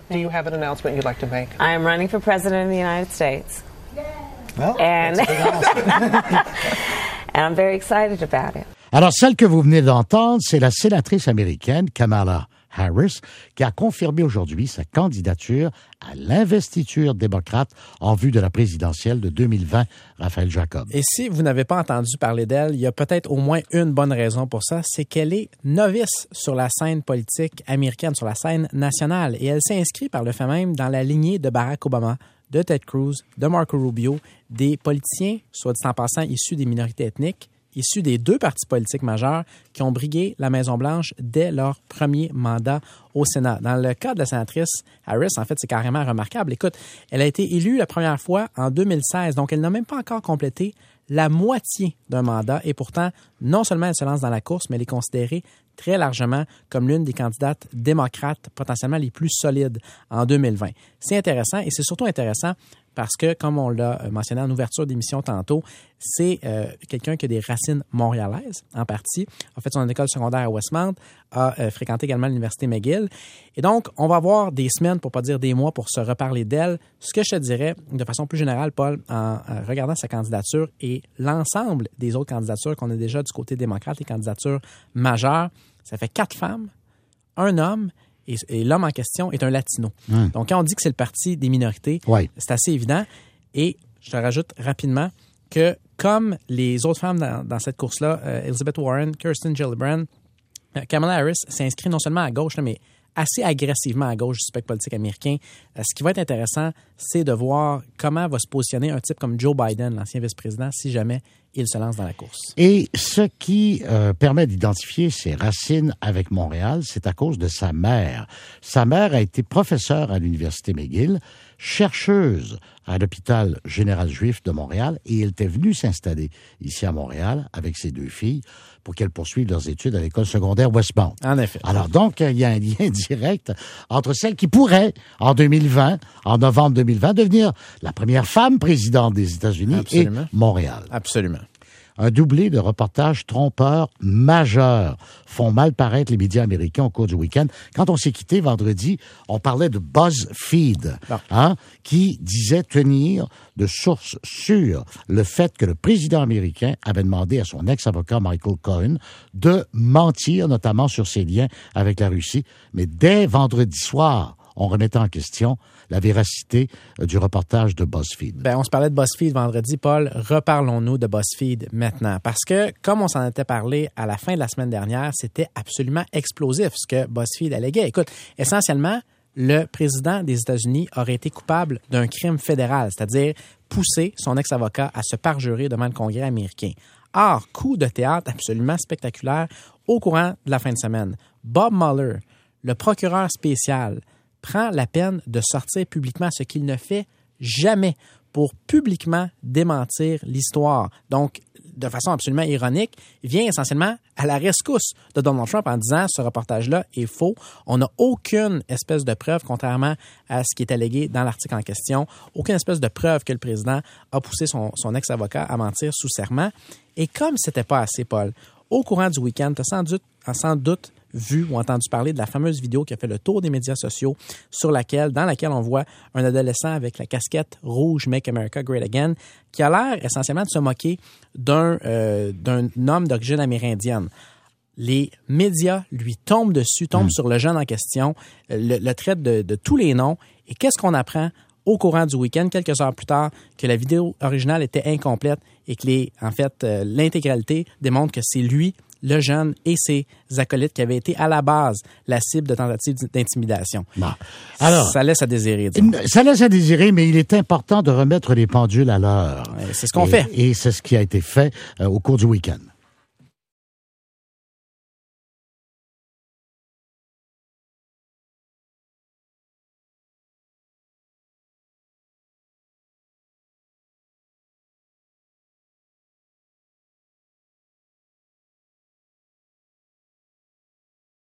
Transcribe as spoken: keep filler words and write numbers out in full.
Do you have an announcement you'd like to make? I am running for president of the United States. Well, And, and I'm very excited about it. Alors, celle que vous venez d'entendre, c'est la sénatrice américaine Kamala Harris, qui a confirmé aujourd'hui sa candidature à l'investiture démocrate en vue de la présidentielle de deux mille vingt, Raphaël Jacob. Et si vous n'avez pas entendu parler d'elle, il y a peut-être au moins une bonne raison pour ça, c'est qu'elle est novice sur la scène politique américaine, sur la scène nationale. Et elle s'inscrit par le fait même dans la lignée de Barack Obama, de Ted Cruz, de Marco Rubio, des politiciens, soit dit en passant, issus des minorités ethniques, issus des deux partis politiques majeurs qui ont brigué la Maison-Blanche dès leur premier mandat au Sénat. Dans le cas de la sénatrice Harris, en fait, c'est carrément remarquable. Écoute, elle a été élue la première fois en deux mille seize, donc elle n'a même pas encore complété la moitié d'un mandat et pourtant, non seulement elle se lance dans la course, mais elle est considérée très largement comme l'une des candidates démocrates potentiellement les plus solides en deux mille vingt. C'est intéressant et c'est surtout intéressant parce que, comme on l'a mentionné en ouverture d'émission tantôt, c'est euh, quelqu'un qui a des racines montréalaises, en partie, a fait son école secondaire à Westmount, a euh, fréquenté également l'Université McGill. Et donc, on va avoir des semaines, pour pas dire des mois, pour se reparler d'elle. Ce que je te dirais, de façon plus générale, Paul, en euh, regardant sa candidature et l'ensemble des autres candidatures qu'on a déjà du côté démocrate, les candidatures majeures, ça fait quatre femmes, un homme, Et, et l'homme en question est un latino. Hum. Donc, quand on dit que c'est le parti des minorités, oui. c'est assez évident. Et je te rajoute rapidement que comme les autres femmes dans, dans cette course-là, euh, Elizabeth Warren, Kirsten Gillibrand, euh, Kamala Harris s'inscrit non seulement à gauche, là, mais assez agressivement à gauche du spectre politique américain. Euh, ce qui va être intéressant, c'est de voir comment va se positionner un type comme Joe Biden, l'ancien vice-président, si jamais il se lance dans la course. Et ce qui euh, permet d'identifier ses racines avec Montréal, c'est à cause de sa mère. Sa mère a été professeure à l'Université McGill, chercheuse à l'hôpital général juif de Montréal, et elle était venue s'installer ici à Montréal avec ses deux filles pour qu'elles poursuivent leurs études à l'école secondaire Westmount. En effet. Alors donc, il y a un lien direct entre celle qui pourrait, en deux mille vingt, en novembre deux mille vingt, devenir la première femme présidente des États-Unis. Absolument. Et Montréal. Absolument. Un doublé de reportages trompeurs majeurs font mal paraître les médias américains au cours du week-end. Quand on s'est quitté vendredi, on parlait de BuzzFeed, hein, qui disait tenir de sources sûres le fait que le président américain avait demandé à son ex-avocat Michael Cohen de mentir, notamment sur ses liens avec la Russie. Mais dès vendredi soir, on remettait en question la véracité du reportage de BuzzFeed. Ben, on se parlait de BuzzFeed vendredi, Paul. Reparlons-nous de BuzzFeed maintenant. Parce que, comme on s'en était parlé à la fin de la semaine dernière, c'était absolument explosif ce que BuzzFeed alléguait. Écoute, essentiellement, le président des États-Unis aurait été coupable d'un crime fédéral, c'est-à-dire pousser son ex-avocat à se parjurer devant le Congrès américain. Or, coup de théâtre absolument spectaculaire au courant de la fin de semaine. Bob Mueller, le procureur spécial, prend la peine de sortir publiquement ce qu'il ne fait jamais pour publiquement démentir l'histoire. Donc, de façon absolument ironique, il vient essentiellement à la rescousse de Donald Trump en disant « ce reportage-là est faux. On n'a aucune espèce de preuve, contrairement à ce qui est allégué dans l'article en question, aucune espèce de preuve que le président a poussé son, son ex-avocat à mentir sous serment. » Et comme c'était pas assez, Paul, au courant du week-end, tu as sans doute, sans doute vu ou entendu parler de la fameuse vidéo qui a fait le tour des médias sociaux sur laquelle, dans laquelle on voit un adolescent avec la casquette rouge Make America Great Again qui a l'air essentiellement de se moquer d'un, euh, d'un homme d'origine amérindienne. Les médias lui tombent dessus, tombent mmh. sur le jeune en question, le, le traitent de, de tous les noms. Et qu'est-ce qu'on apprend au courant du week-end, quelques heures plus tard, que la vidéo originale était incomplète et que les, en fait, euh, l'intégralité démontre que c'est lui, le jeune et ses acolytes qui avaient été à la base la cible de tentatives d'intimidation. Bon. Alors, ça laisse à désirer. Disons. Ça laisse à désirer, mais il est important de remettre les pendules à l'heure. Ouais, c'est ce qu'on et, fait. Et c'est ce qui a été fait euh, au cours du week-end.